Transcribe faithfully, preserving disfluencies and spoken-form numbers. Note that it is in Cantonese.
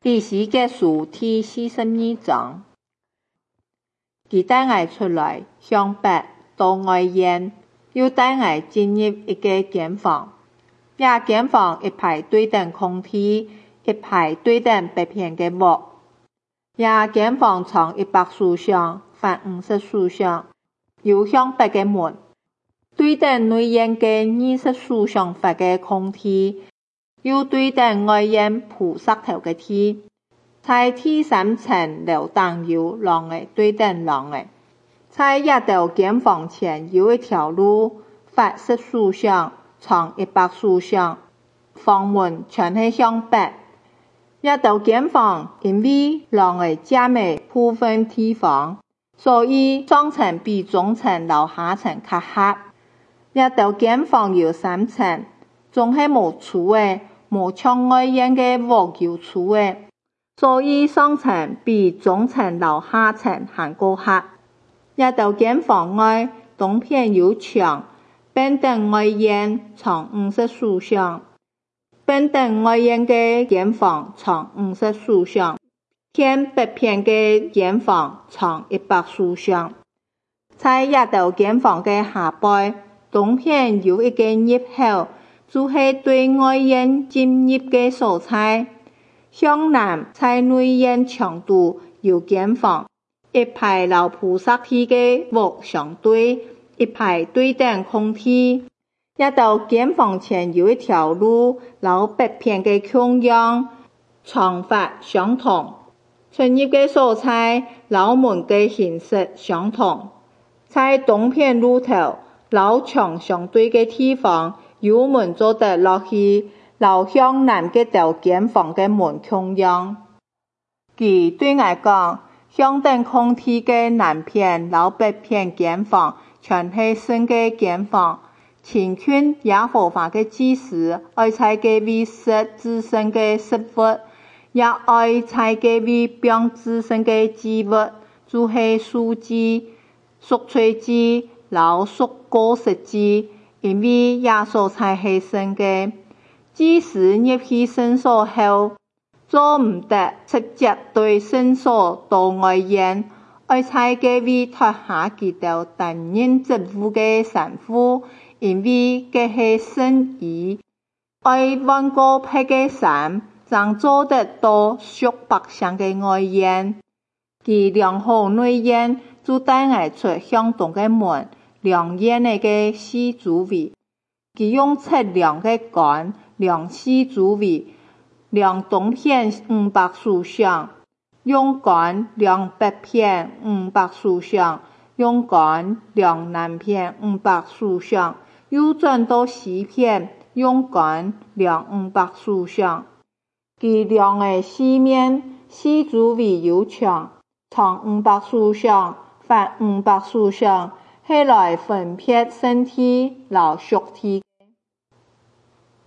第四結束第四十二章。佢帶我出來，向北到外院，又帶我進入一個間房。這間房一排對等空地，一排對等白片嘅木。這間房長一百四上，寬五十四上，有向北嘅門。對等內院嘅二十四上發嘅空地，又對等外院鋪石頭嘅地。在第三層樓頂有廊嘅對等廊嘅。在一道間房前有一條路，寬十四上，長一百四上，房門全係向北。一道間房因為廊嘅夾尾部分地方，所以上層比中層和下層較狹。一道間房有三層，總係無柱嘅，無像外院嘅屋有柱嘅，所以上層比中層和下層還高狹。一道間房外東邊有牆，平等外院長五十四上，平等外院嘅間房長五十四上，偏北邊嘅間房長一百四上。在一道間房嘅下背，東邊有一個入口，就是對外院進入嘅所在。向南在內院牆度有間房。一排老鋪石地嘅屋相對，一排對等空地。一道間房前有一條路，老北片嘅腔樣，長法相同。出入嘅所在，老門嘅形式相同。在東片路頭，老牆相對嘅地方，有門做得落去，老向南嘅道間房嘅門腔樣。佢對我講，相等空地嘅南片、老北片間房，全係新嘅間房。請勸耶和華嘅祭司，愛在嘅位設至聖嘅食物，也愛在嘅位並至聖嘅祭物，就係素祭、贖罪祭、老贖過失祭，因為耶所在係聖嘅。祭司入去聖所後，做唔得直接對聖所到外院，愛在嘅位脫下佢哋擔任職務嘅神父，因為佢係聖衣，愛換過派嘅衫，才做得到屬百姓嘅外院。佢量好內院，就帶我出向東嘅門，量院內嘅四周圍。佢用測量嘅杆量四周圍，量東片五百四上，用杆量北片五百四上，用杆量南片五百四上，又轉到西片，用杆量五百四上。佢量嘅四面，四周圍有牆，長五百四上，寬五百四上，係來分別聖體和屬體。